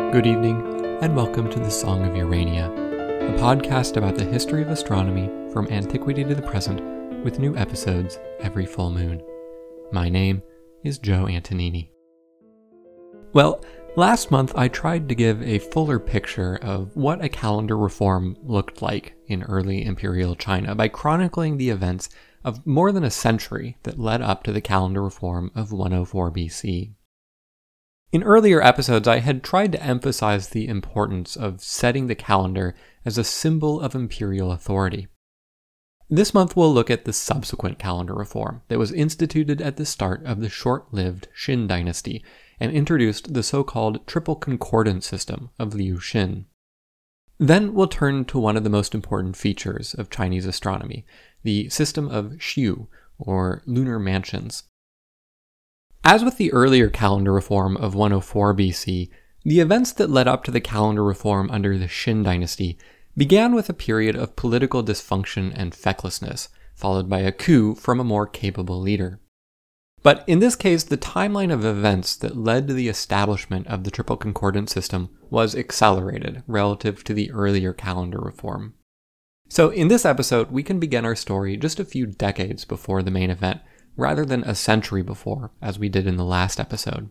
Good evening, and welcome to the Song of Urania, a podcast about the history of astronomy from antiquity to the present, with new episodes every full moon. My name is Joe Antonini. Well, last month I tried to give a fuller picture of what a calendar reform looked like in early imperial China by chronicling the events of more than a century that led up to the calendar reform of 104 BC. In earlier episodes, I had tried to emphasize the importance of setting the calendar as a symbol of imperial authority. This month we'll look at the subsequent calendar reform that was instituted at the start of the short-lived Qin dynasty and introduced the so-called triple concordance system of Liu Xin. Then we'll turn to one of the most important features of Chinese astronomy, the system of Xiu, or lunar mansions. As with the earlier calendar reform of 104 BC, the events that led up to the calendar reform under the Qin dynasty began with a period of political dysfunction and fecklessness, followed by a coup from a more capable leader. But in this case, the timeline of events that led to the establishment of the triple concordance system was accelerated relative to the earlier calendar reform. So in this episode, we can begin our story just a few decades before the main event, rather than a century before, as we did in the last episode.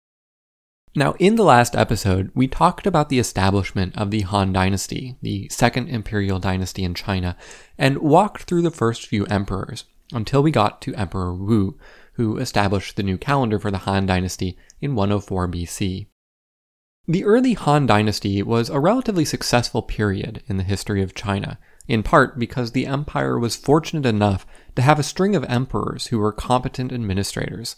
Now, in the last episode, we talked about the establishment of the Han Dynasty, the second imperial dynasty in China, and walked through the first few emperors, until we got to Emperor Wu, who established the new calendar for the Han Dynasty in 104 BC. The early Han Dynasty was a relatively successful period in the history of China, in part because the empire was fortunate enough to have a string of emperors who were competent administrators.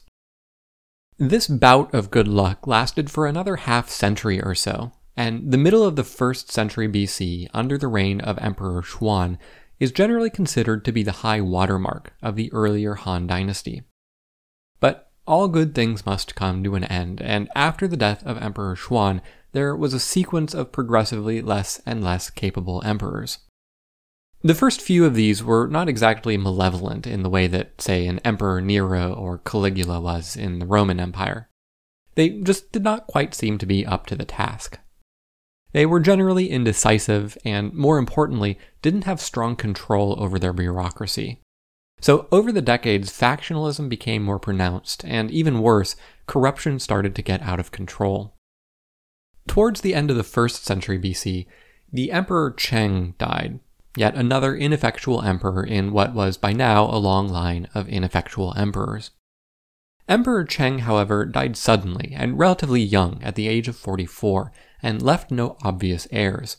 This bout of good luck lasted for another half-century or so, and the middle of the 1st century BC, under the reign of Emperor Xuan, is generally considered to be the high watermark of the earlier Han Dynasty. But all good things must come to an end, and after the death of Emperor Xuan, there was a sequence of progressively less and less capable emperors. The first few of these were not exactly malevolent in the way that, say, an Emperor Nero or Caligula was in the Roman Empire. They just did not quite seem to be up to the task. They were generally indecisive and, more importantly, didn't have strong control over their bureaucracy. So over the decades, factionalism became more pronounced, and even worse, corruption started to get out of control. Towards the end of the 1st century BC, the Emperor Cheng died, yet another ineffectual emperor in what was by now a long line of ineffectual emperors. Emperor Cheng, however, died suddenly and relatively young at the age of 44, and left no obvious heirs.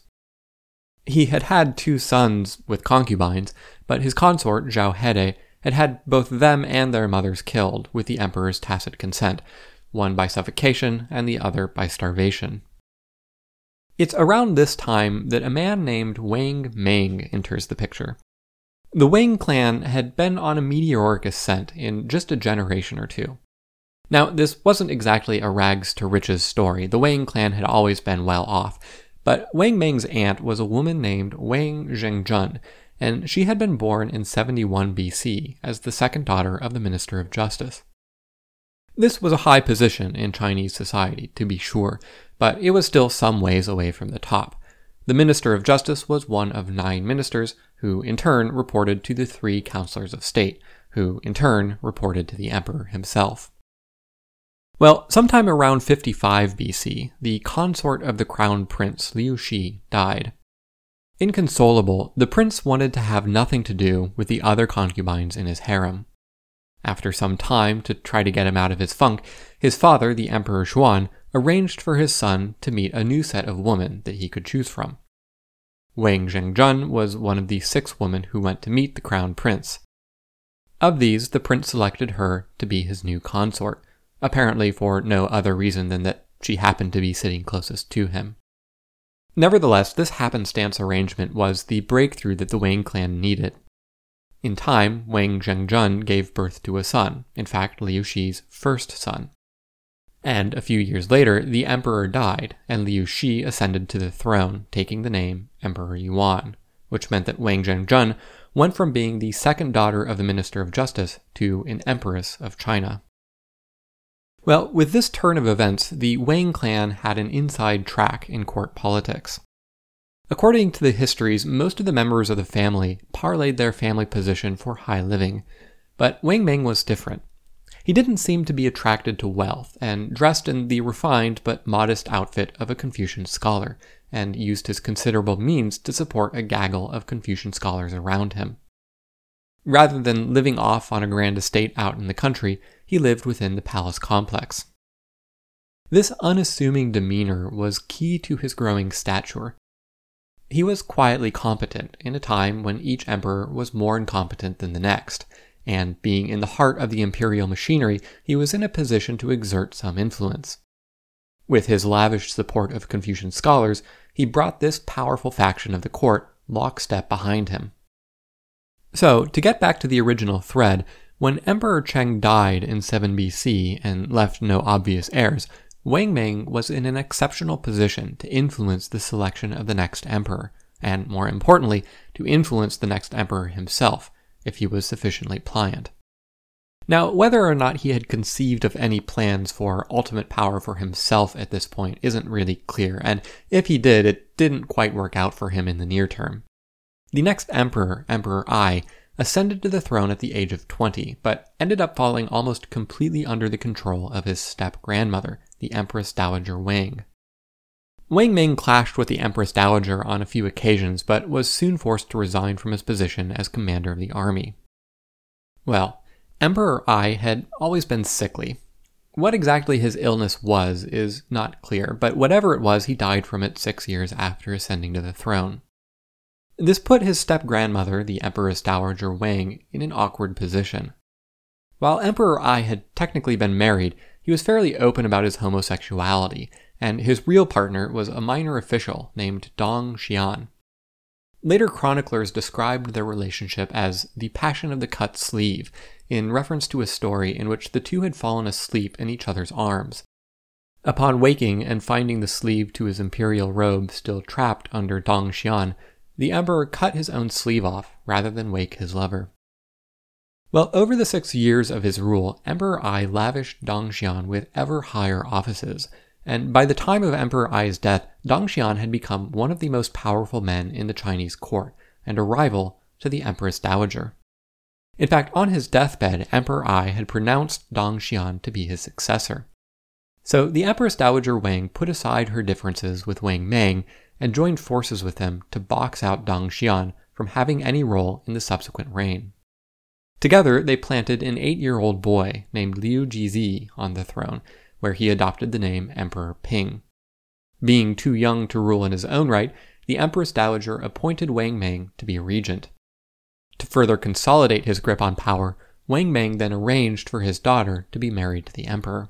He had had 2 sons with concubines, but his consort, Zhao Hede, had had both them and their mothers killed with the emperor's tacit consent, one by suffocation and the other by starvation. It's around this time that a man named Wang Meng enters the picture. The Wang clan had been on a meteoric ascent in just a generation or two. Now, this wasn't exactly a rags to riches story. The Wang clan had always been well off, but Wang Meng's aunt was a woman named Wang Zhengjun, and she had been born in 71 BC as the second daughter of the Minister of Justice. This was a high position in Chinese society, to be sure, but it was still some ways away from the top. The Minister of Justice was one of 9 ministers, who in turn reported to the 3 counselors of state, who in turn reported to the emperor himself. Well, sometime around 55 BC, the consort of the crown prince Liu Shi died. Inconsolable, the prince wanted to have nothing to do with the other concubines in his harem. After some time to try to get him out of his funk, his father, the Emperor Xuan, arranged for his son to meet a new set of women that he could choose from. Wang Zhengjun was one of the 6 women who went to meet the crown prince. Of these, the prince selected her to be his new consort, apparently for no other reason than that she happened to be sitting closest to him. Nevertheless, this happenstance arrangement was the breakthrough that the Wang clan needed. In time, Wang Zhengjun gave birth to a son, in fact Liu Shi's first son. And a few years later, the emperor died, and Liu Shi ascended to the throne, taking the name Emperor Yuan, which meant that Wang Zhengjun went from being the second daughter of the Minister of Justice to an empress of China. Well, with this turn of events, the Wang clan had an inside track in court politics. According to the histories, most of the members of the family parlayed their family position for high living, but Wang Meng was different. He didn't seem to be attracted to wealth, and dressed in the refined but modest outfit of a Confucian scholar, and used his considerable means to support a gaggle of Confucian scholars around him. Rather than living off on a grand estate out in the country, he lived within the palace complex. This unassuming demeanor was key to his growing stature. He was quietly competent in a time when each emperor was more incompetent than the next, and being in the heart of the imperial machinery, he was in a position to exert some influence. With his lavish support of Confucian scholars, he brought this powerful faction of the court lockstep behind him. So, to get back to the original thread, when Emperor Cheng died in 7 BC and left no obvious heirs, Wang Meng was in an exceptional position to influence the selection of the next emperor, and more importantly, to influence the next emperor himself, if he was sufficiently pliant. Now, whether or not he had conceived of any plans for ultimate power for himself at this point isn't really clear, and if he did, it didn't quite work out for him in the near term. The next emperor, Emperor Ai, ascended to the throne at the age of 20, but ended up falling almost completely under the control of his step-grandmother, the Empress Dowager Wang. Wang Ming clashed with the Empress Dowager on a few occasions, but was soon forced to resign from his position as commander of the army. Well, Emperor Ai had always been sickly. What exactly his illness was is not clear, but whatever it was, he died from it 6 years after ascending to the throne. This put his step-grandmother, the Empress Dowager Wang, in an awkward position. While Emperor Ai had technically been married, he was fairly open about his homosexuality, and his real partner was a minor official named Dong Xian. Later chroniclers described their relationship as the passion of the cut sleeve, in reference to a story in which the two had fallen asleep in each other's arms. Upon waking and finding the sleeve to his imperial robe still trapped under Dong Xian, the emperor cut his own sleeve off rather than wake his lover. Well, over the 6 years of his rule, Emperor Ai lavished Dong Xian with ever higher offices, and by the time of Emperor Ai's death, Dong Xian had become one of the most powerful men in the Chinese court, and a rival to the Empress Dowager. In fact, on his deathbed, Emperor Ai had pronounced Dong Xian to be his successor. So the Empress Dowager Wang put aside her differences with Wang Meng and joined forces with him to box out Dong Xian from having any role in the subsequent reign. Together, they planted an 8-year-old boy named Liu Jizi on the throne, where he adopted the name Emperor Ping. Being too young to rule in his own right, the Empress Dowager appointed Wang Meng to be regent. To further consolidate his grip on power, Wang Meng then arranged for his daughter to be married to the emperor.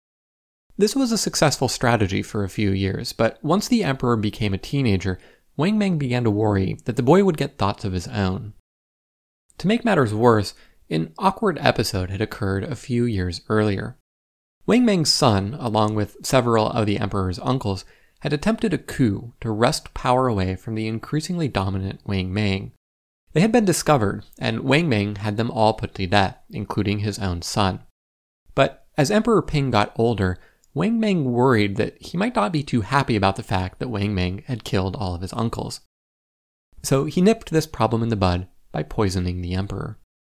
This was a successful strategy for a few years, but once the emperor became a teenager, Wang Meng began to worry that the boy would get thoughts of his own. To make matters worse, an awkward episode had occurred a few years earlier. Wang Meng's son, along with several of the emperor's uncles, had attempted a coup to wrest power away from the increasingly dominant Wang Meng. They had been discovered, and Wang Meng had them all put to death, including his own son. But as Emperor Ping got older, Wang Meng worried that he might not be too happy about the fact that Wang Meng had killed all of his uncles. So he nipped this problem in the bud by poisoning the emperor.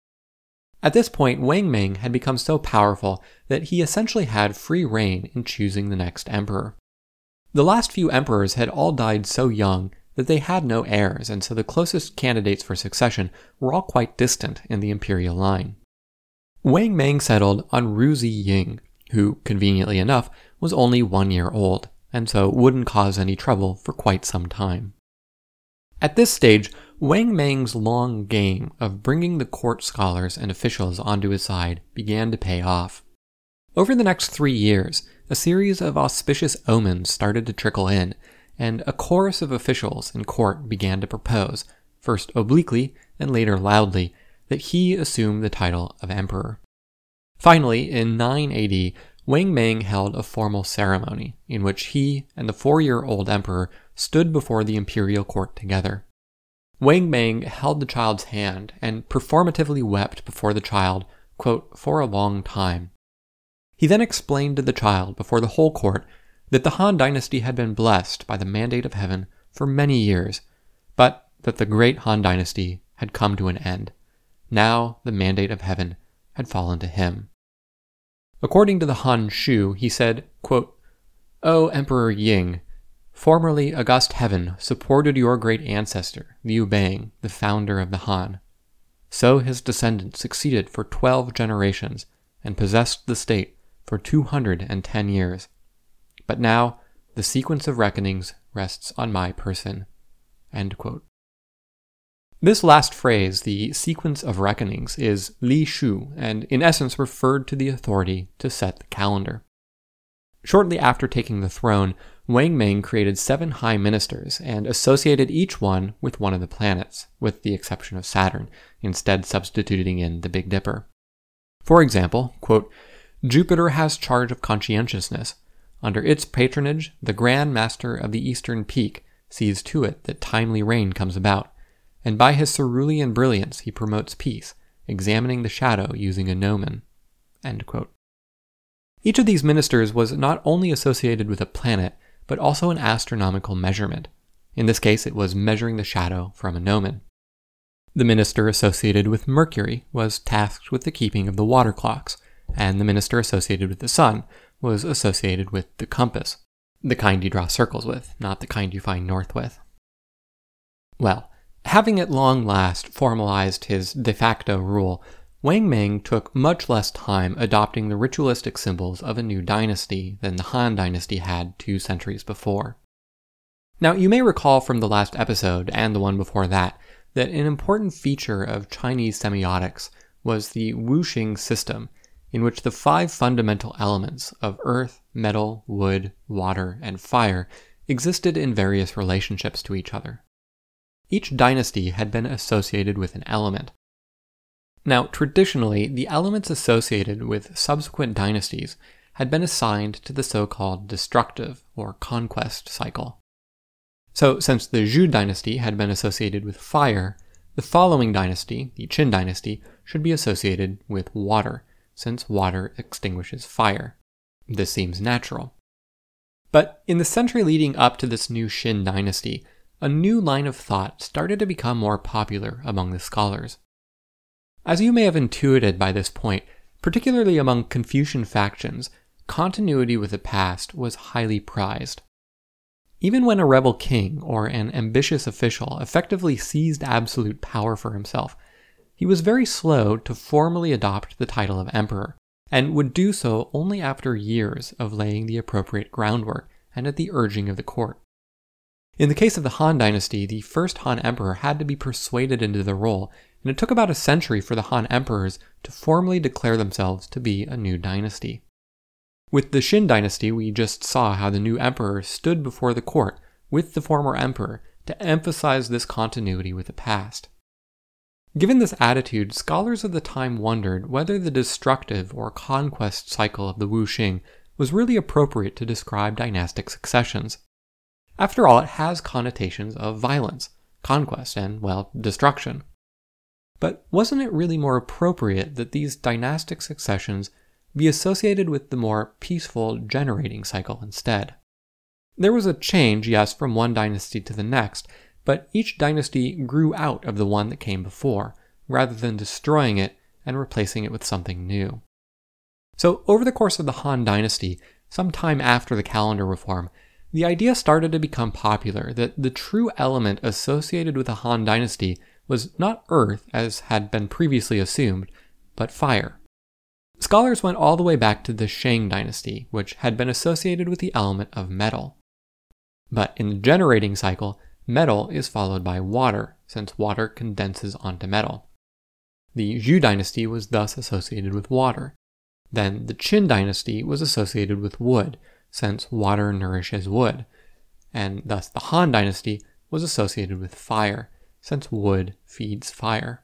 At this point, Wang Meng had become so powerful that he essentially had free reign in choosing the next emperor. The last few emperors had all died so young that they had no heirs, and so the closest candidates for succession were all quite distant in the imperial line. Wang Meng settled on Ru Ziying, who, conveniently enough, was only 1 year old, and so wouldn't cause any trouble for quite some time. At this stage, Wang Meng's long game of bringing the court scholars and officials onto his side began to pay off. Over the next 3 years, a series of auspicious omens started to trickle in, and a chorus of officials in court began to propose, first obliquely and later loudly, that he assume the title of emperor. Finally, in 9 AD, Wang Meng held a formal ceremony in which he and the 4-year-old emperor stood before the imperial court together. Wang Meng held the child's hand and performatively wept before the child, quote, for a long time. He then explained to the child before the whole court that the Han Dynasty had been blessed by the mandate of heaven for many years, but that the great Han Dynasty had come to an end. Now the mandate of heaven had fallen to him. According to the Han Shu, he said, quote, "O Emperor Ying, formerly august heaven supported your great ancestor, Liu Bang, the founder of the Han. So his descendants succeeded for 12 generations and possessed the state for 210 years. But now the sequence of reckonings rests on my person." End quote. This last phrase, the sequence of reckonings, is Li Shu, and in essence referred to the authority to set the calendar. Shortly after taking the throne, Wang Ming created 7 high ministers and associated each one with one of the planets, with the exception of Saturn, instead substituting in the Big Dipper. For example, quote, "Jupiter has charge of conscientiousness. Under its patronage, the Grand Master of the Eastern Peak sees to it that timely rain comes about, and by his cerulean brilliance he promotes peace, examining the shadow using a gnomon." End quote. Each of these ministers was not only associated with a planet, but also an astronomical measurement. In this case, it was measuring the shadow from a gnomon. The minister associated with Mercury was tasked with the keeping of the water clocks, and the minister associated with the sun was associated with the compass, the kind you draw circles with, not the kind you find north with. Well, having at long last formalized his de facto rule, Wang Ming took much less time adopting the ritualistic symbols of a new dynasty than the Han Dynasty had 2 centuries before. Now, you may recall from the last episode, and the one before that an important feature of Chinese semiotics was the wuxing system, in which the 5 fundamental elements of earth, metal, wood, water, and fire existed in various relationships to each other. Each dynasty had been associated with an element. Now, traditionally, the elements associated with subsequent dynasties had been assigned to the so-called destructive or conquest cycle. So, since the Zhou dynasty had been associated with fire, the following dynasty, the Qin dynasty, should be associated with water, since water extinguishes fire. This seems natural. But in the century leading up to this new Qin dynasty, a new line of thought started to become more popular among the scholars. As you may have intuited by this point, particularly among Confucian factions, continuity with the past was highly prized. Even when a rebel king or an ambitious official effectively seized absolute power for himself, he was very slow to formally adopt the title of emperor, and would do so only after years of laying the appropriate groundwork and at the urging of the court. In the case of the Han Dynasty, the first Han emperor had to be persuaded into the role, and it took about a century for the Han emperors to formally declare themselves to be a new dynasty. With the Qin Dynasty, we just saw how the new emperor stood before the court with the former emperor to emphasize this continuity with the past. Given this attitude, scholars of the time wondered whether the destructive or conquest cycle of the wuxing was really appropriate to describe dynastic successions. After all, it has connotations of violence, conquest, and, well, destruction. But wasn't it really more appropriate that these dynastic successions be associated with the more peaceful generating cycle instead? There was a change, yes, from one dynasty to the next, but each dynasty grew out of the one that came before, rather than destroying it and replacing it with something new. So, over the course of the Han Dynasty, some time after the calendar reform, the idea started to become popular that the true element associated with the Han Dynasty was not earth, as had been previously assumed, but fire. Scholars went all the way back to the Shang Dynasty, which had been associated with the element of metal. But in the generating cycle, metal is followed by water, since water condenses onto metal. The Zhou Dynasty was thus associated with water. Then the Qin Dynasty was associated with wood, since water nourishes wood. And thus the Han Dynasty was associated with fire, since wood feeds fire.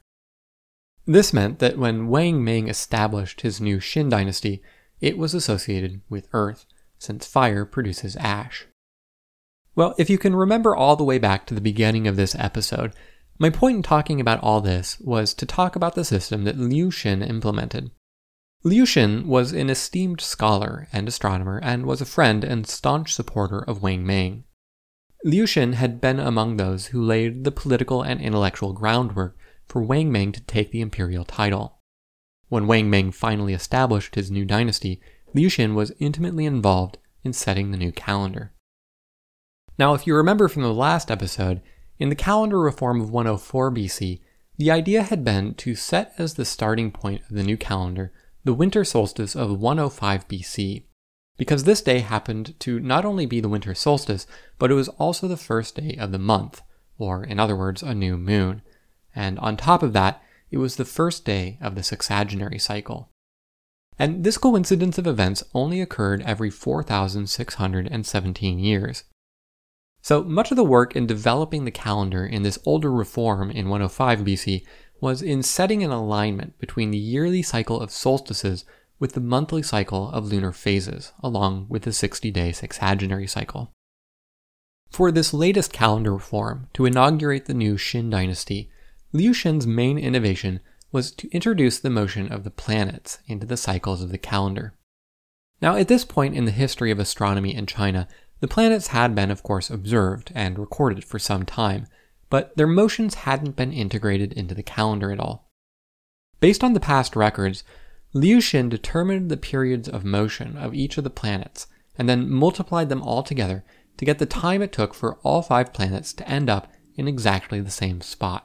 This meant that when Wang Ming established his new Qin dynasty, it was associated with earth, since fire produces ash. Well, if you can remember all the way back to the beginning of this episode, my point in talking about all this was to talk about the system that Liu Xin implemented. Liu Xin was an esteemed scholar and astronomer and was a friend and staunch supporter of Wang Mang. Liu Xin had been among those who laid the political and intellectual groundwork for Wang Mang to take the imperial title. When Wang Mang finally established his new dynasty, Liu Xin was intimately involved in setting the new calendar. Now, if you remember from the last episode, in the calendar reform of 104 BC, the idea had been to set as the starting point of the new calendar the winter solstice of 105 BC, because this day happened to not only be the winter solstice, but it was also the first day of the month, or in other words, a new moon. And on top of that, it was the first day of the sexagenary cycle. And this coincidence of events only occurred every 4,617 years. So much of the work in developing the calendar in this older reform in 105 BC was in setting an alignment between the yearly cycle of solstices with the monthly cycle of lunar phases, along with the 60-day sexagenary cycle. For this latest calendar reform, to inaugurate the new Xin dynasty, Liu Xin's main innovation was to introduce the motion of the planets into the cycles of the calendar. Now, at this point in the history of astronomy in China, the planets had been, of course, observed and recorded for some time, but their motions hadn't been integrated into the calendar at all. Based on the past records, Liu Xin determined the periods of motion of each of the planets, and then multiplied them all together to get the time it took for all 5 planets to end up in exactly the same spot,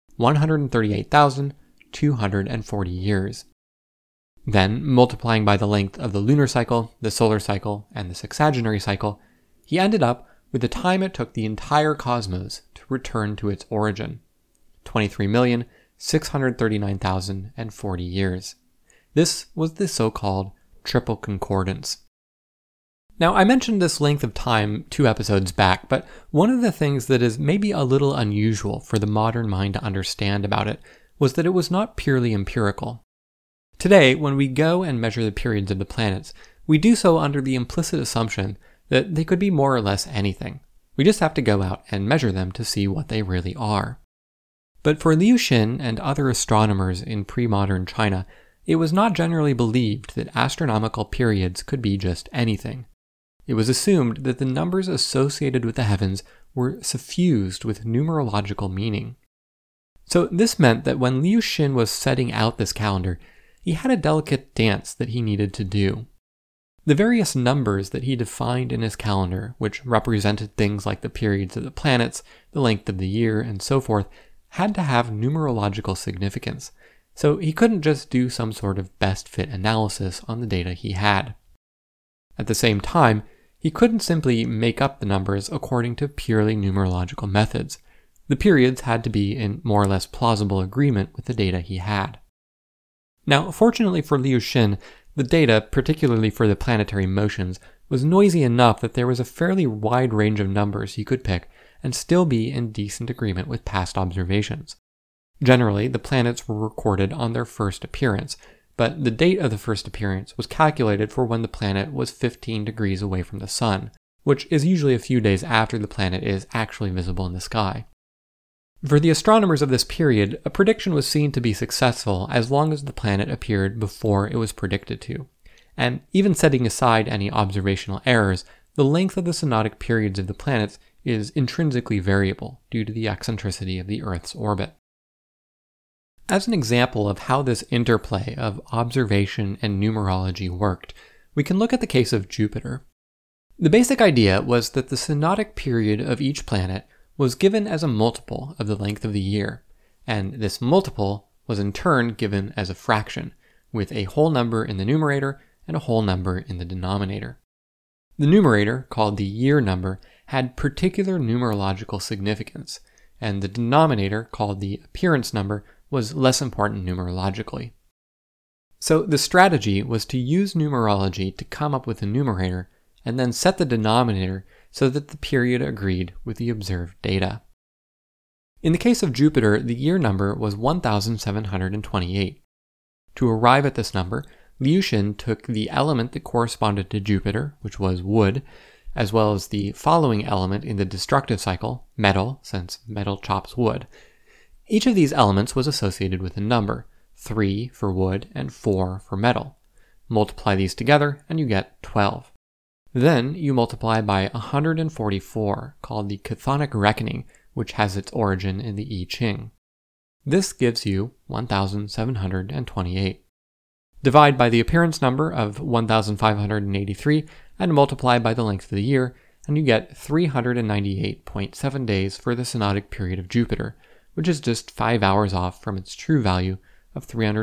138,240 years. Then, multiplying by the length of the lunar cycle, the solar cycle, and the sexagenary cycle, he ended up with the time it took the entire cosmos to return to its origin, 23,639,040 years. This was the so-called triple concordance. Now, I mentioned this length of time 2 episodes back, but one of the things that is maybe a little unusual for the modern mind to understand about it was that it was not purely empirical. Today, when we go and measure the periods of the planets, we do so under the implicit assumption that they could be more or less anything. We just have to go out and measure them to see what they really are. But for Liu Xin and other astronomers in pre-modern China, it was not generally believed that astronomical periods could be just anything. It was assumed that the numbers associated with the heavens were suffused with numerological meaning. So this meant that when Liu Xin was setting out this calendar, he had a delicate dance that he needed to do. The various numbers that he defined in his calendar, which represented things like the periods of the planets, the length of the year, and so forth, had to have numerological significance, so he couldn't just do some sort of best fit analysis on the data he had. At the same time, he couldn't simply make up the numbers according to purely numerological methods. The periods had to be in more or less plausible agreement with the data he had. Now, fortunately for Liu Xin, the data, particularly for the planetary motions, was noisy enough that there was a fairly wide range of numbers he could pick and still be in decent agreement with past observations. Generally, the planets were recorded on their first appearance, but the date of the first appearance was calculated for when the planet was 15 degrees away from the Sun, which is usually a few days after the planet is actually visible in the sky. For the astronomers of this period, a prediction was seen to be successful as long as the planet appeared before it was predicted to. And even setting aside any observational errors, the length of the synodic periods of the planets is intrinsically variable due to the eccentricity of the Earth's orbit. As an example of how this interplay of observation and numerology worked, we can look at the case of Jupiter. The basic idea was that the synodic period of each planet was given as a multiple of the length of the year, and this multiple was in turn given as a fraction, with a whole number in the numerator and a whole number in the denominator. The numerator, called the year number, had particular numerological significance, and the denominator, called the appearance number, was less important numerologically. So the strategy was to use numerology to come up with a numerator and then set the denominator so that the period agreed with the observed data. In the case of Jupiter, the year number was 1728. To arrive at this number, Liu Xin took the element that corresponded to Jupiter, which was wood, as well as the following element in the destructive cycle, metal, since metal chops wood. Each of these elements was associated with a number, 3 for wood and 4 for metal, Multiply these together and you get 12. Then you multiply by 144, called the Chthonic reckoning, which has its origin in the I Ching. This gives you 1,728. Divide by the appearance number of 1,583 and multiply by the length of the year, and you get 398.7 days for the synodic period of Jupiter, which is just 5 hours off from its true value of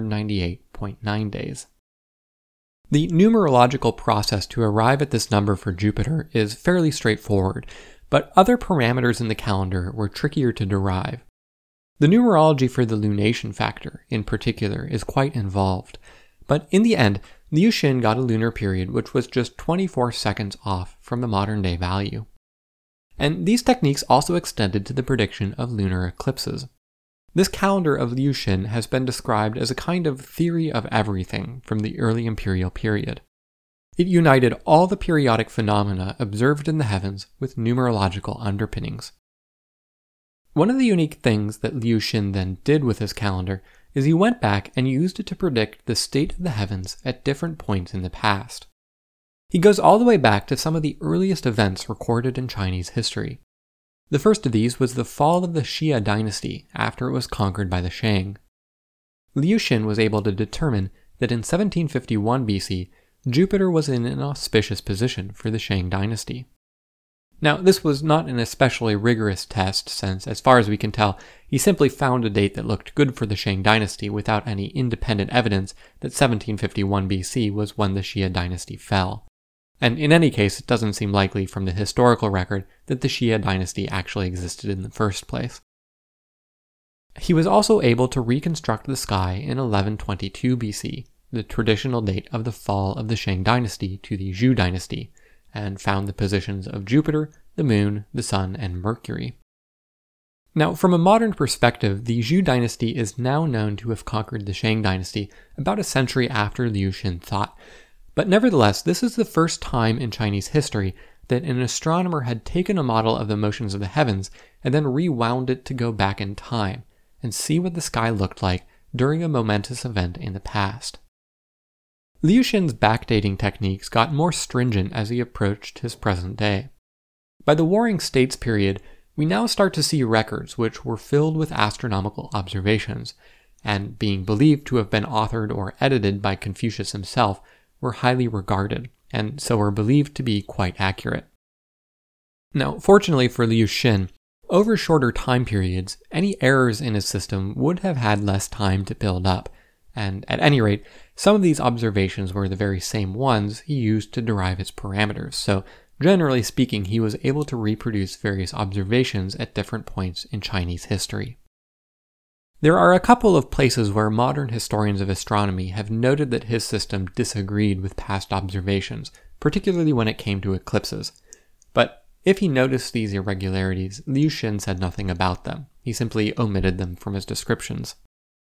398.9 days. The numerological process to arrive at this number for Jupiter is fairly straightforward, but other parameters in the calendar were trickier to derive. The numerology for the lunation factor, in particular, is quite involved, but in the end, Liu Xin got a lunar period which was just 24 seconds off from the modern-day value. And these techniques also extended to the prediction of lunar eclipses. This calendar of Liu Xin has been described as a kind of theory of everything from the early imperial period. It united all the periodic phenomena observed in the heavens with numerological underpinnings. One of the unique things that Liu Xin then did with his calendar is he went back and used it to predict the state of the heavens at different points in the past. He goes all the way back to some of the earliest events recorded in Chinese history. The first of these was the fall of the Xia dynasty after it was conquered by the Shang. Liu Xin was able to determine that in 1751 BC, Jupiter was in an auspicious position for the Shang dynasty. Now, this was not an especially rigorous test since, as far as we can tell, he simply found a date that looked good for the Shang dynasty without any independent evidence that 1751 BC was when the Xia dynasty fell. And in any case, it doesn't seem likely from the historical record that the Xia dynasty actually existed in the first place. He was also able to reconstruct the sky in 1122 BC, the traditional date of the fall of the Shang dynasty to the Zhou dynasty, and found the positions of Jupiter, the Moon, the Sun, and Mercury. Now, from a modern perspective, the Zhou dynasty is now known to have conquered the Shang dynasty about a century after Liu Xin thought, but nevertheless, this is the first time in Chinese history that an astronomer had taken a model of the motions of the heavens and then rewound it to go back in time and see what the sky looked like during a momentous event in the past. Liu Xin's backdating techniques got more stringent as he approached his present day. By the Warring States period, we now start to see records which were filled with astronomical observations, and being believed to have been authored or edited by Confucius himself, were highly regarded, and so were believed to be quite accurate. Now, fortunately for Liu Xin, over shorter time periods, any errors in his system would have had less time to build up, and at any rate, some of these observations were the very same ones he used to derive his parameters, so generally speaking, he was able to reproduce various observations at different points in Chinese history. There are a couple of places where modern historians of astronomy have noted that his system disagreed with past observations, particularly when it came to eclipses. But if he noticed these irregularities, Liu Xin said nothing about them. He simply omitted them from his descriptions.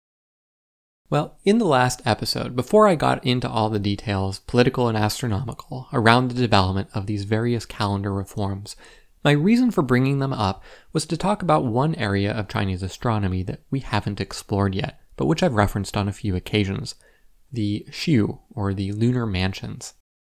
Well, in the last episode, before I got into all the details, political and astronomical, around the development of these various calendar reforms, my reason for bringing them up was to talk about one area of Chinese astronomy that we haven't explored yet, but which I've referenced on a few occasions, the Xiu, or the lunar mansions.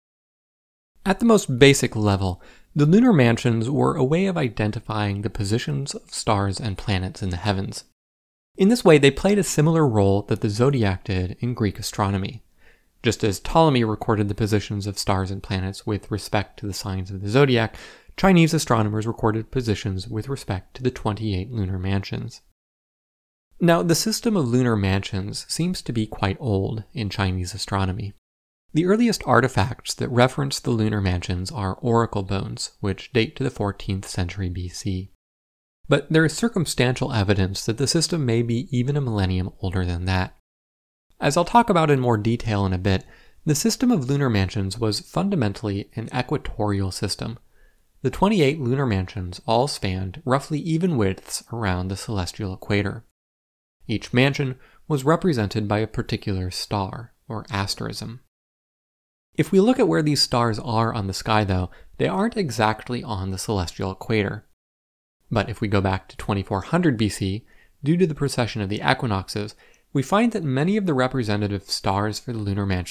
At the most basic level, the lunar mansions were a way of identifying the positions of stars and planets in the heavens. In this way, they played a similar role that the zodiac did in Greek astronomy. Just as Ptolemy recorded the positions of stars and planets with respect to the signs of the zodiac, Chinese astronomers recorded positions with respect to the 28 lunar mansions. Now, the system of lunar mansions seems to be quite old in Chinese astronomy. The earliest artifacts that reference the lunar mansions are oracle bones, which date to the 14th century BC. But there is circumstantial evidence that the system may be even a millennium older than that. As I'll talk about in more detail in a bit, the system of lunar mansions was fundamentally an equatorial system. The 28 lunar mansions all spanned roughly even widths around the celestial equator. Each mansion was represented by a particular star, or asterism. If we look at where these stars are on the sky, though, they aren't exactly on the celestial equator. But if we go back to 2400 BC, due to the precession of the equinoxes, we find that many of the representative stars for the lunar mansions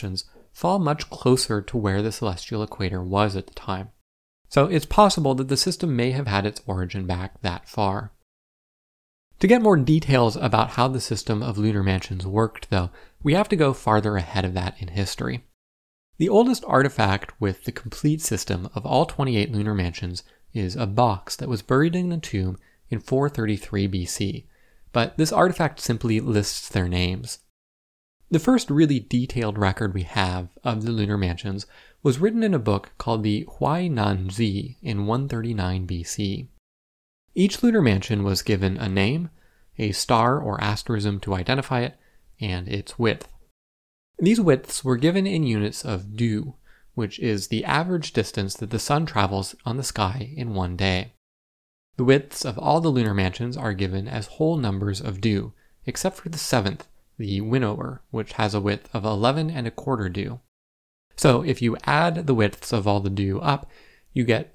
fall much closer to where the celestial equator was at the time. So it's possible that the system may have had its origin back that far. To get more details about how the system of lunar mansions worked, though, we have to go farther ahead of that in history. The oldest artifact with the complete system of all 28 lunar mansions is a box that was buried in a tomb in 433 BC, but this artifact simply lists their names. The first really detailed record we have of the lunar mansions was written in a book called the Huainanzi in 139 BC. Each lunar mansion was given a name, a star or asterism to identify it, and its width. These widths were given in units of du, which is the average distance that the sun travels on the sky in one day. The widths of all the lunar mansions are given as whole numbers of du, except for the seventh, the winnower, which has a width of 11¼ du. So if you add the widths of all the du up, you get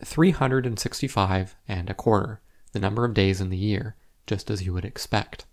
365¼ the number of days in the year, just as you would expect.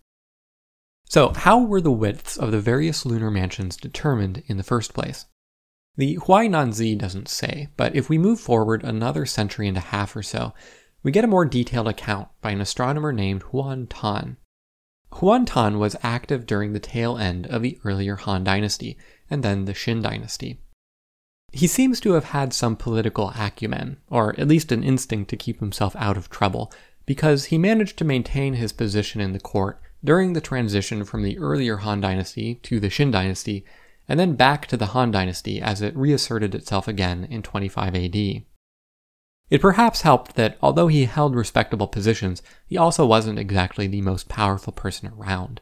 So how were the widths of the various lunar mansions determined in the first place? The Huainanzi doesn't say, but if we move forward another century and a half or so, we get a more detailed account by an astronomer named Huan Tan. Huan Tan was active during the tail end of the earlier Han Dynasty, and then the Qin Dynasty. He seems to have had some political acumen, or at least an instinct to keep himself out of trouble, because he managed to maintain his position in the court during the transition from the earlier Han Dynasty to the Qin Dynasty, and then back to the Han Dynasty as it reasserted itself again in 25 AD. It perhaps helped that although he held respectable positions, he also wasn't exactly the most powerful person around.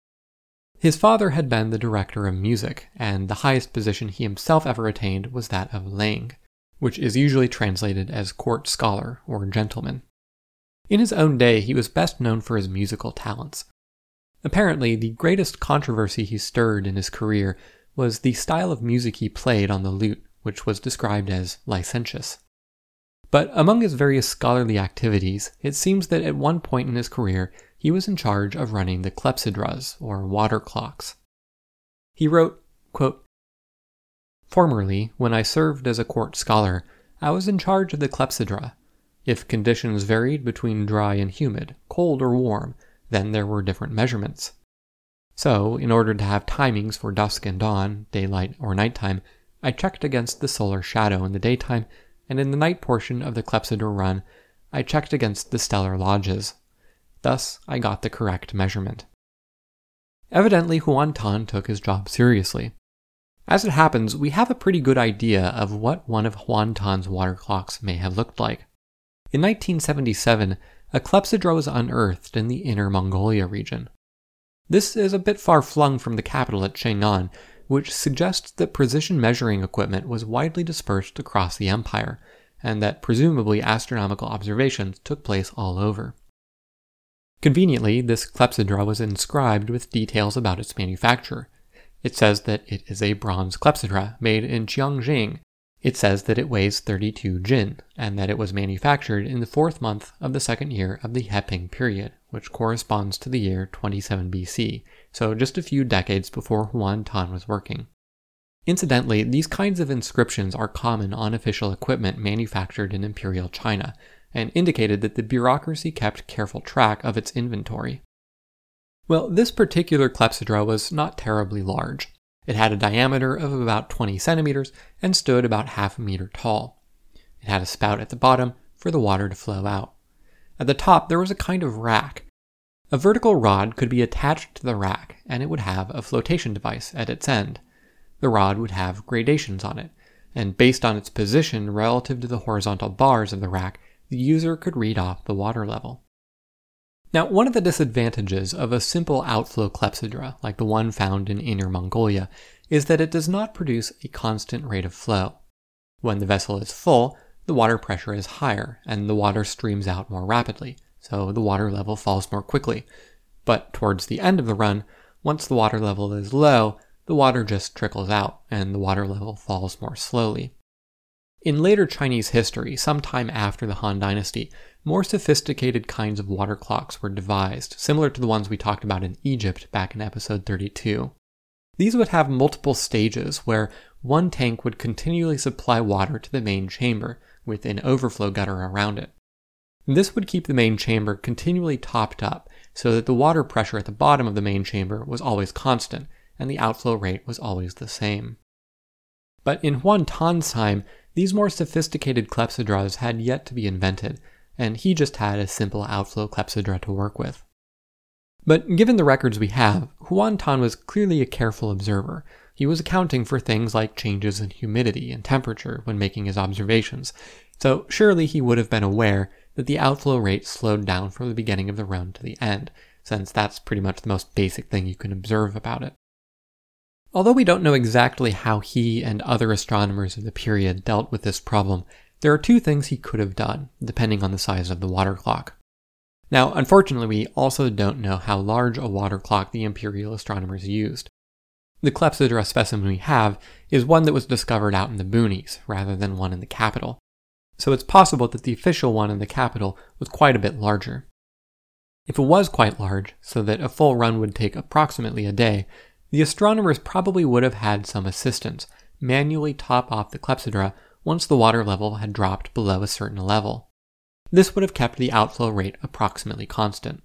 His father had been the director of music, and the highest position he himself ever attained was that of Lang, which is usually translated as court scholar or gentleman. In his own day, he was best known for his musical talents. Apparently, the greatest controversy he stirred in his career was the style of music he played on the lute, which was described as licentious. But among his various scholarly activities, it seems that at one point in his career, he was in charge of running the clepsydras, or water clocks. He wrote, quote, "Formerly, when I served as a court scholar, I was in charge of the clepsydra. If conditions varied between dry and humid, cold or warm, then there were different measurements. So, in order to have timings for dusk and dawn, daylight or nighttime, I checked against the solar shadow in the daytime, and in the night portion of the clepsydra run, I checked against the stellar lodges. Thus, I got the correct measurement." Evidently, Huan Tan took his job seriously. As it happens, we have a pretty good idea of what one of Huan Tan's water clocks may have looked like. In 1977, a clepsydra was unearthed in the Inner Mongolia region. This is a bit far flung from the capital at Chang'an, which suggests that precision measuring equipment was widely dispersed across the empire, and that presumably astronomical observations took place all over. Conveniently, this clepsydra was inscribed with details about its manufacture. It says that it is a bronze clepsydra made in Jiangxing. It says that it weighs 32 jin, and that it was manufactured in the 4th month of the 2nd year of the Heping period, which corresponds to the year 27 BC, so just a few decades before Huan Tan was working. Incidentally, these kinds of inscriptions are common on official equipment manufactured in Imperial China, and indicated that the bureaucracy kept careful track of its inventory. Well, this particular clepsydra was not terribly large. It had a diameter of about 20 centimeters and stood about half a meter tall. It had a spout at the bottom for the water to flow out. At the top, there was a kind of rack. A vertical rod could be attached to the rack, and it would have a flotation device at its end. The rod would have gradations on it, and based on its position relative to the horizontal bars of the rack, the user could read off the water level. Now, one of the disadvantages of a simple outflow clepsydra, like the one found in Inner Mongolia, is that it does not produce a constant rate of flow. When the vessel is full, the water pressure is higher, and the water streams out more rapidly, so the water level falls more quickly. But towards the end of the run, once the water level is low, the water just trickles out, and the water level falls more slowly. In later Chinese history, sometime after the Han Dynasty, more sophisticated kinds of water clocks were devised, similar to the ones we talked about in Egypt back in episode 32. These would have multiple stages where one tank would continually supply water to the main chamber, with an overflow gutter around it. This would keep the main chamber continually topped up, so that the water pressure at the bottom of the main chamber was always constant, and the outflow rate was always the same. But in Huan Tan's time, these more sophisticated clepsydras had yet to be invented, and he just had a simple outflow clepsydra to work with. But given the records we have, Huan Tan was clearly a careful observer. He was accounting for things like changes in humidity and temperature when making his observations, so surely he would have been aware that the outflow rate slowed down from the beginning of the run to the end, since that's pretty much the most basic thing you can observe about it. Although we don't know exactly how he and other astronomers of the period dealt with this problem, there are two things he could have done, depending on the size of the water clock. Now, unfortunately, we also don't know how large a water clock the imperial astronomers used. The clepsydra specimen we have is one that was discovered out in the boonies, rather than one in the capital. So it's possible that the official one in the capital was quite a bit larger. If it was quite large, so that a full run would take approximately a day, the astronomers probably would have had some assistants manually top off the clepsydra once the water level had dropped below a certain level. This would have kept the outflow rate approximately constant.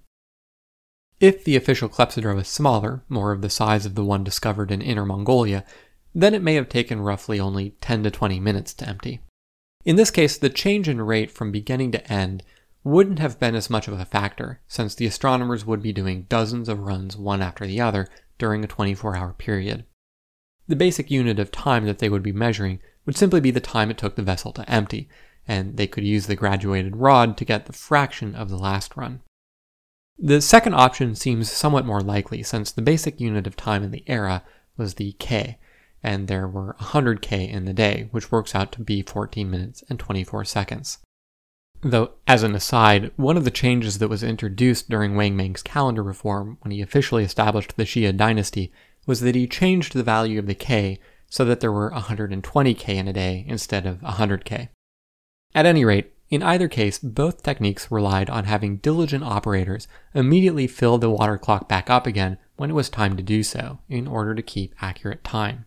If the official clepsydra was smaller, more of the size of the one discovered in Inner Mongolia, then it may have taken roughly only 10 to 20 minutes to empty. In this case, the change in rate from beginning to end wouldn't have been as much of a factor, since the astronomers would be doing dozens of runs one after the other during a 24-hour period. The basic unit of time that they would be measuring would simply be the time it took the vessel to empty, and they could use the graduated rod to get the fraction of the last run. The second option seems somewhat more likely, since the basic unit of time in the era was the K, and there were 100 K in the day, which works out to be 14 minutes and 24 seconds. Though, as an aside, one of the changes that was introduced during Wang Meng's calendar reform when he officially established the Xia dynasty was that he changed the value of the K so that there were 120 K in a day instead of 100 K. At any rate, in either case, both techniques relied on having diligent operators immediately fill the water clock back up again when it was time to do so, in order to keep accurate time.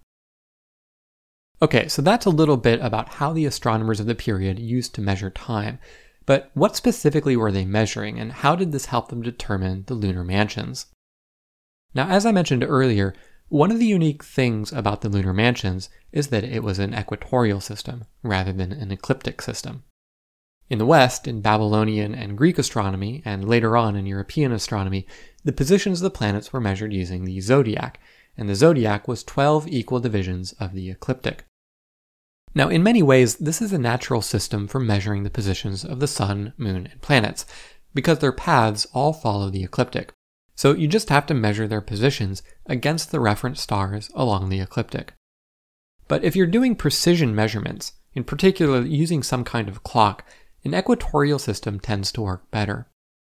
Okay, so that's a little bit about how the astronomers of the period used to measure time, but what specifically were they measuring, and how did this help them determine the lunar mansions? Now, as I mentioned earlier, one of the unique things about the lunar mansions is that it was an equatorial system, rather than an ecliptic system. In the West, in Babylonian and Greek astronomy, and later on in European astronomy, the positions of the planets were measured using the zodiac, and the zodiac was 12 equal divisions of the ecliptic. Now, in many ways, this is a natural system for measuring the positions of the sun, moon, and planets, because their paths all follow the ecliptic. So you just have to measure their positions against the reference stars along the ecliptic. But if you're doing precision measurements, in particular using some kind of clock, an equatorial system tends to work better.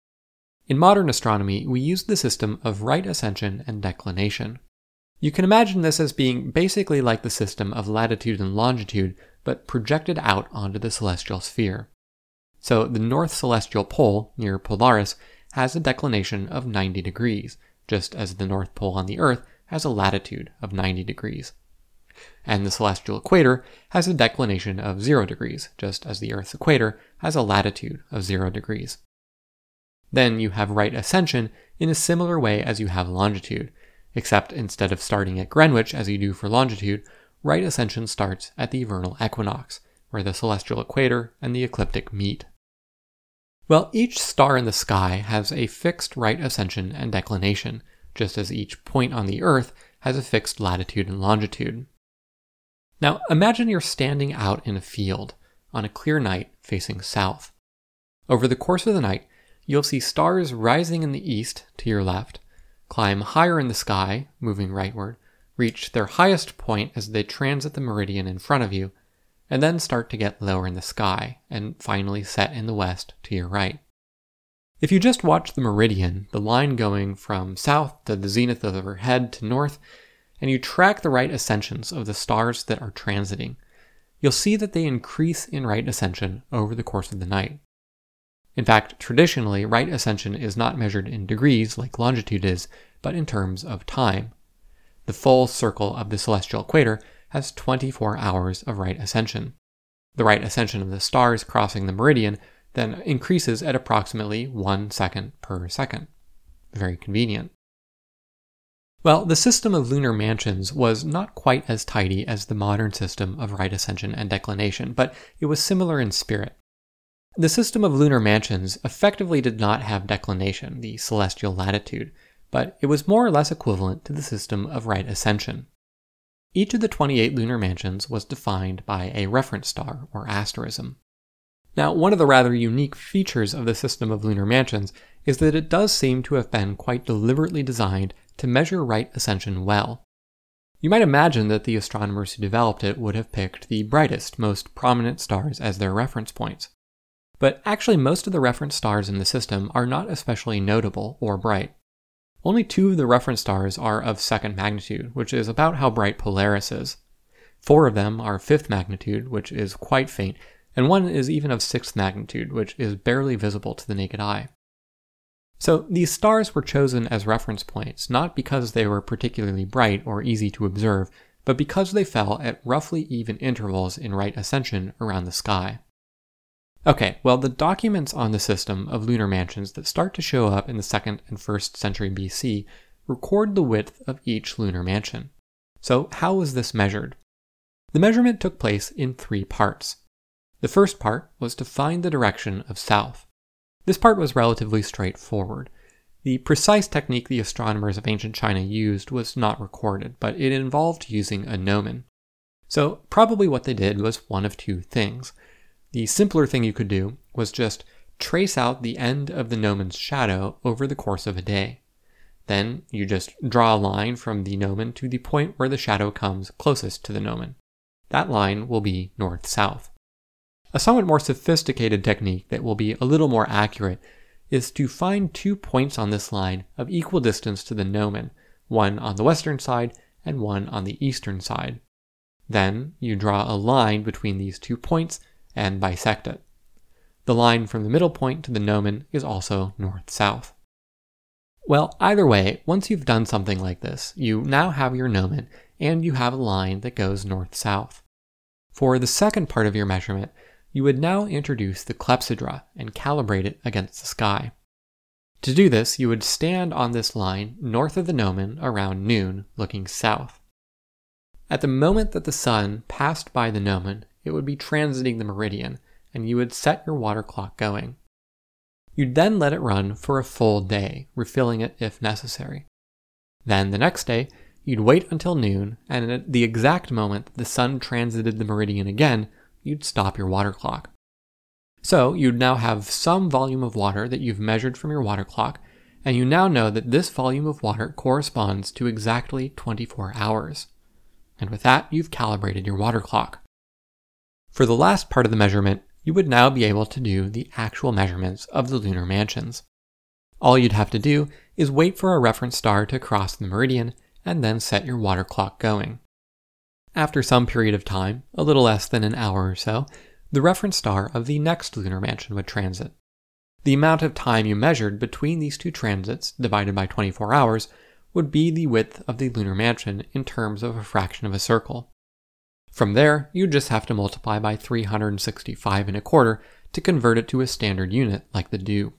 In modern astronomy, we use the system of right ascension and declination. You can imagine this as being basically like the system of latitude and longitude, but projected out onto the celestial sphere. So the north celestial pole, near Polaris, has a declination of 90 degrees, just as the North Pole on the Earth has a latitude of 90 degrees. And the celestial equator has a declination of 0 degrees, just as the Earth's equator has a latitude of 0 degrees. Then you have right ascension in a similar way as you have longitude, except instead of starting at Greenwich as you do for longitude, right ascension starts at the vernal equinox, where the celestial equator and the ecliptic meet. Well, each star in the sky has a fixed right ascension and declination, just as each point on the Earth has a fixed latitude and longitude. Now, imagine you're standing out in a field on a clear night facing south. Over the course of the night, you'll see stars rising in the east to your left, climb higher in the sky, moving rightward, reach their highest point as they transit the meridian in front of you, and then start to get lower in the sky, and finally set in the west to your right. If you just watch the meridian, the line going from south to the zenith overhead to north, and you track the right ascensions of the stars that are transiting, you'll see that they increase in right ascension over the course of the night. In fact, traditionally, right ascension is not measured in degrees like longitude is, but in terms of time. The full circle of the celestial equator has 24 hours of right ascension. The right ascension of the stars crossing the meridian then increases at approximately 1 second per second. Very convenient. Well, the system of lunar mansions was not quite as tidy as the modern system of right ascension and declination, but it was similar in spirit. The system of lunar mansions effectively did not have declination, the celestial latitude, but it was more or less equivalent to the system of right ascension. Each of the 28 lunar mansions was defined by a reference star, or asterism. Now, one of the rather unique features of the system of lunar mansions is that it does seem to have been quite deliberately designed to measure right ascension well. You might imagine that the astronomers who developed it would have picked the brightest, most prominent stars as their reference points. But actually, most of the reference stars in the system are not especially notable or bright. Only 2 of the reference stars are of second magnitude, which is about how bright Polaris is. 4 of them are 5th magnitude, which is quite faint, and 1 is even of 6th magnitude, which is barely visible to the naked eye. So these stars were chosen as reference points not because they were particularly bright or easy to observe, but because they fell at roughly even intervals in right ascension around the sky. Okay, well, the documents on the system of lunar mansions that start to show up in the 2nd and 1st century BC record the width of each lunar mansion. So how was this measured? The measurement took place in 3 parts. The first part was to find the direction of south. This part was relatively straightforward. The precise technique the astronomers of ancient China used was not recorded, but it involved using a gnomon. So probably what they did was one of 2 things. The simpler thing you could do was just trace out the end of the gnomon's shadow over the course of a day. Then you just draw a line from the gnomon to the point where the shadow comes closest to the gnomon. That line will be north-south. A somewhat more sophisticated technique that will be a little more accurate is to find 2 points on this line of equal distance to the gnomon, one on the western side and one on the eastern side. Then you draw a line between these 2 points and bisect it. The line from the middle point to the gnomon is also north-south. Well, either way, once you've done something like this, you now have your gnomon and you have a line that goes north-south. For the second part of your measurement, you would now introduce the clepsydra and calibrate it against the sky. To do this, you would stand on this line north of the gnomon around noon, looking south. At the moment that the sun passed by the gnomon, it would be transiting the meridian, and you would set your water clock going. You'd then let it run for a full day, refilling it if necessary. Then the next day, you'd wait until noon, and at the exact moment that the sun transited the meridian again, you'd stop your water clock. So you'd now have some volume of water that you've measured from your water clock, and you now know that this volume of water corresponds to exactly 24 hours. And with that, you've calibrated your water clock. For the last part of the measurement, you would now be able to do the actual measurements of the lunar mansions. All you'd have to do is wait for a reference star to cross the meridian and then set your water clock going. After some period of time, a little less than an hour or so, the reference star of the next lunar mansion would transit. The amount of time you measured between these 2 transits, divided by 24 hours, would be the width of the lunar mansion in terms of a fraction of a circle. From there, you just have to multiply by 365 1/4 to convert it to a standard unit like the dew.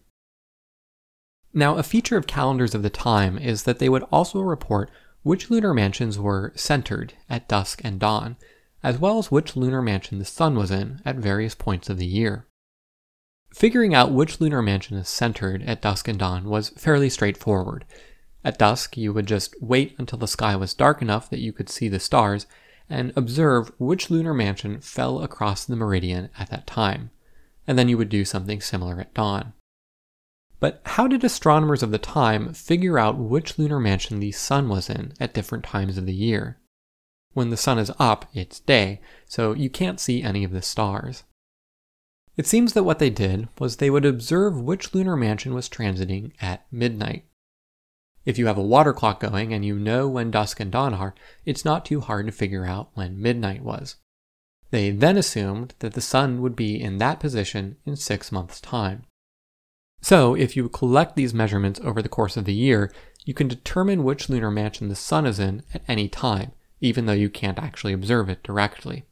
Now, a feature of calendars of the time is that they would also report which lunar mansions were centered at dusk and dawn, as well as which lunar mansion the sun was in at various points of the year. Figuring out which lunar mansion is centered at dusk and dawn was fairly straightforward. At dusk, you would just wait until the sky was dark enough that you could see the stars, and observe which lunar mansion fell across the meridian at that time, and then you would do something similar at dawn. But how did astronomers of the time figure out which lunar mansion the sun was in at different times of the year? When the sun is up, it's day, so you can't see any of the stars. It seems that what they did was they would observe which lunar mansion was transiting at midnight. If you have a water clock going and you know when dusk and dawn are, it's not too hard to figure out when midnight was. They then assumed that the sun would be in that position in 6 months' time. So, if you collect these measurements over the course of the year, you can determine which lunar mansion the sun is in at any time, even though you can't actually observe it directly.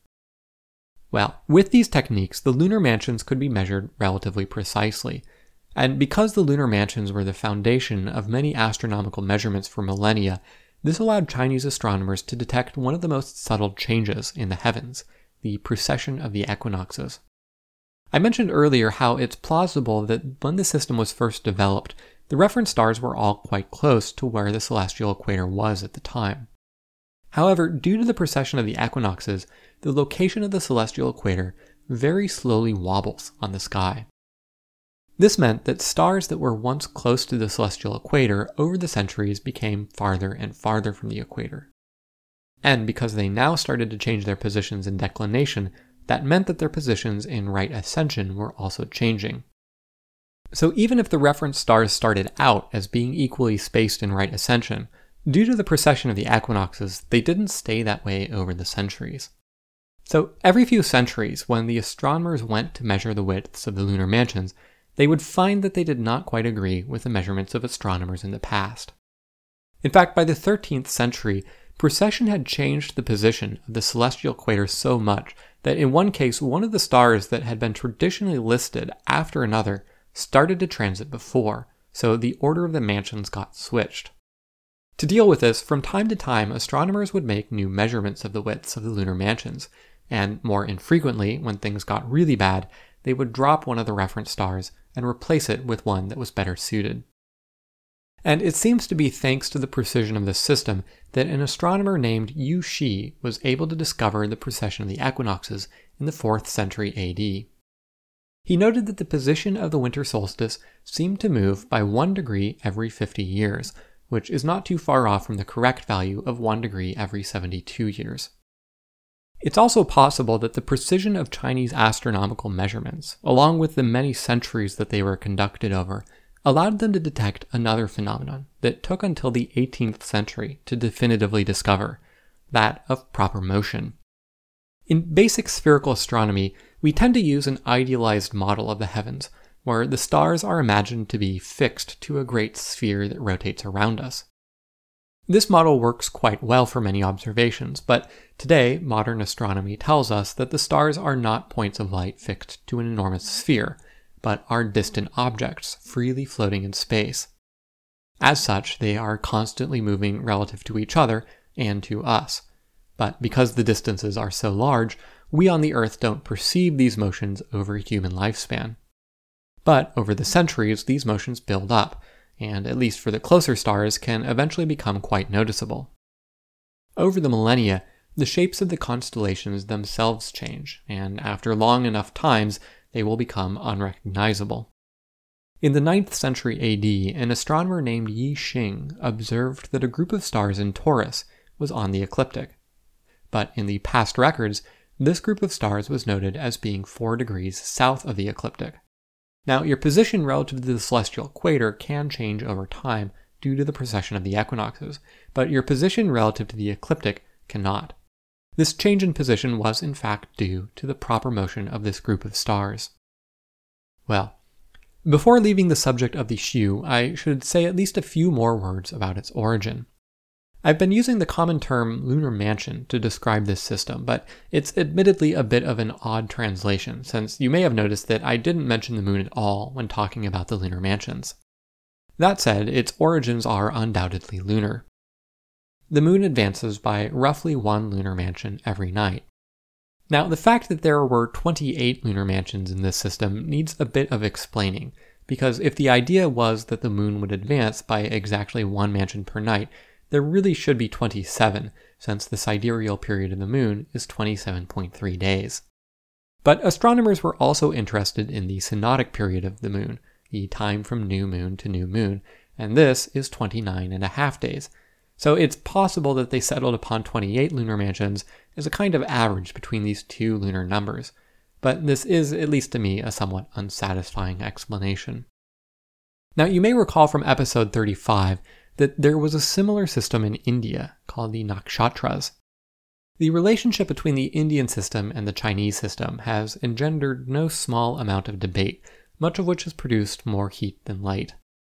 Well, with these techniques, the lunar mansions could be measured relatively precisely. And because the lunar mansions were the foundation of many astronomical measurements for millennia, this allowed Chinese astronomers to detect one of the most subtle changes in the heavens, the precession of the equinoxes. I mentioned earlier how it's plausible that when the system was first developed, the reference stars were all quite close to where the celestial equator was at the time. However, due to the precession of the equinoxes, the location of the celestial equator very slowly wobbles on the sky. This meant that stars that were once close to the celestial equator over the centuries became farther and farther from the equator. And because they now started to change their positions in declination, that meant that their positions in right ascension were also changing. So even if the reference stars started out as being equally spaced in right ascension, due to the precession of the equinoxes, they didn't stay that way over the centuries. So every few centuries, when the astronomers went to measure the widths of the lunar mansions, they would find that they did not quite agree with the measurements of astronomers in the past. In fact, by the 13th century, precession had changed the position of the celestial equator so much that in one case, one of the stars that had been traditionally listed after another started to transit before, so the order of the mansions got switched. To deal with this, from time to time, astronomers would make new measurements of the widths of the lunar mansions, and more infrequently, when things got really bad, they would drop one of the reference stars and replace it with one that was better suited. And it seems to be thanks to the precision of this system that an astronomer named Yu Shi was able to discover the precession of the equinoxes in the 4th century AD. He noted that the position of the winter solstice seemed to move by 1 degree every 50 years, which is not too far off from the correct value of 1 degree every 72 years. It's also possible that the precision of Chinese astronomical measurements, along with the many centuries that they were conducted over, allowed them to detect another phenomenon that took until the 18th century to definitively discover, that of proper motion. In basic spherical astronomy, we tend to use an idealized model of the heavens, where the stars are imagined to be fixed to a great sphere that rotates around us. This model works quite well for many observations, but today modern astronomy tells us that the stars are not points of light fixed to an enormous sphere, but are distant objects freely floating in space. As such, they are constantly moving relative to each other and to us. But because the distances are so large, we on the Earth don't perceive these motions over a human lifespan. But over the centuries, these motions build up, and at least for the closer stars, can eventually become quite noticeable. Over the millennia, the shapes of the constellations themselves change, and after long enough times, they will become unrecognizable. In the 9th century AD, an astronomer named Yi Xing observed that a group of stars in Taurus was on the ecliptic. But in the past records, this group of stars was noted as being 4 degrees south of the ecliptic. Now, your position relative to the celestial equator can change over time due to the precession of the equinoxes, but your position relative to the ecliptic cannot. This change in position was in fact due to the proper motion of this group of stars. Well, before leaving the subject of the Xiu, I should say at least a few more words about its origin. I've been using the common term lunar mansion to describe this system, but it's admittedly a bit of an odd translation, since you may have noticed that I didn't mention the moon at all when talking about the lunar mansions. That said, its origins are undoubtedly lunar. The moon advances by roughly 1 lunar mansion every night. Now, the fact that there were 28 lunar mansions in this system needs a bit of explaining, because if the idea was that the moon would advance by exactly 1 mansion per night, there really should be 27, since the sidereal period of the moon is 27.3 days. But astronomers were also interested in the synodic period of the moon, the time from new moon to new moon, and this is 29.5 days. So it's possible that they settled upon 28 lunar mansions as a kind of average between these two lunar numbers, but this is, at least to me, a somewhat unsatisfying explanation. Now, you may recall from episode 35 that there was a similar system in India called the nakshatras. The relationship between the Indian system and the Chinese system has engendered no small amount of debate, much of which has produced more heat than light.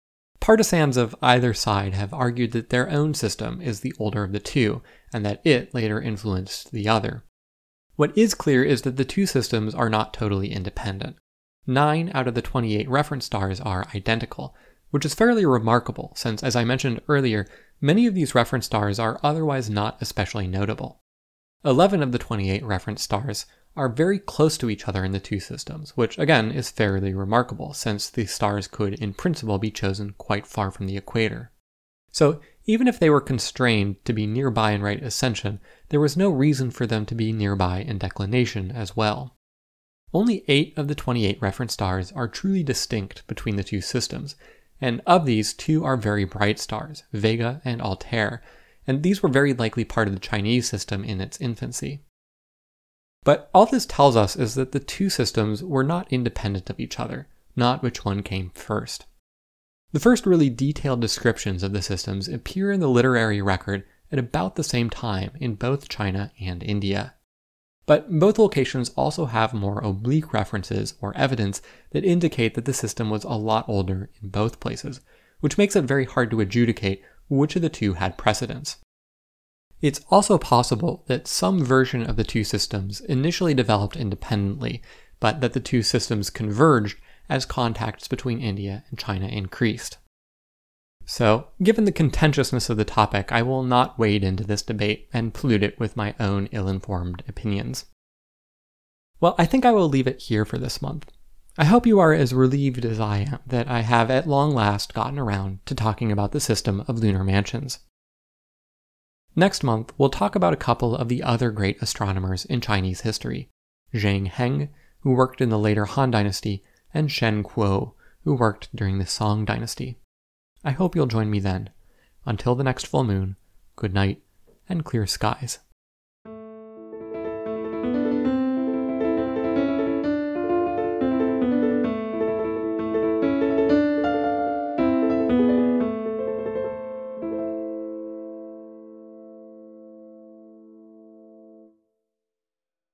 partisans of either side have argued that their own system is the older of the two, and that it later influenced the other. What is clear is that the two systems are not totally independent. 9 out of the 28 reference stars are identical, which is fairly remarkable since, as I mentioned earlier, many of these reference stars are otherwise not especially notable. 11 of the 28 reference stars are very close to each other in the two systems, which again is fairly remarkable since the stars could in principle be chosen quite far from the equator. So even if they were constrained to be nearby in right ascension, there was no reason for them to be nearby in declination as well. Only 8 of the 28 reference stars are truly distinct between the two systems, and of these, 2 are very bright stars, Vega and Altair, and these were very likely part of the Chinese system in its infancy. But all this tells us is that the two systems were not independent of each other, not which one came first. The first really detailed descriptions of the systems appear in the literary record at about the same time in both China and India. But both locations also have more oblique references or evidence that indicate that the system was a lot older in both places, which makes it very hard to adjudicate which of the two had precedence. It's also possible that some version of the two systems initially developed independently, but that the two systems converged as contacts between India and China increased. So, given the contentiousness of the topic, I will not wade into this debate and pollute it with my own ill-informed opinions. Well, I think I will leave it here for this month. I hope you are as relieved as I am that I have at long last gotten around to talking about the system of lunar mansions. Next month, we'll talk about a couple of the other great astronomers in Chinese history, Zhang Heng, who worked in the later Han Dynasty, and Shen Kuo, who worked during the Song Dynasty. I hope you'll join me then. Until the next full moon, good night and clear skies.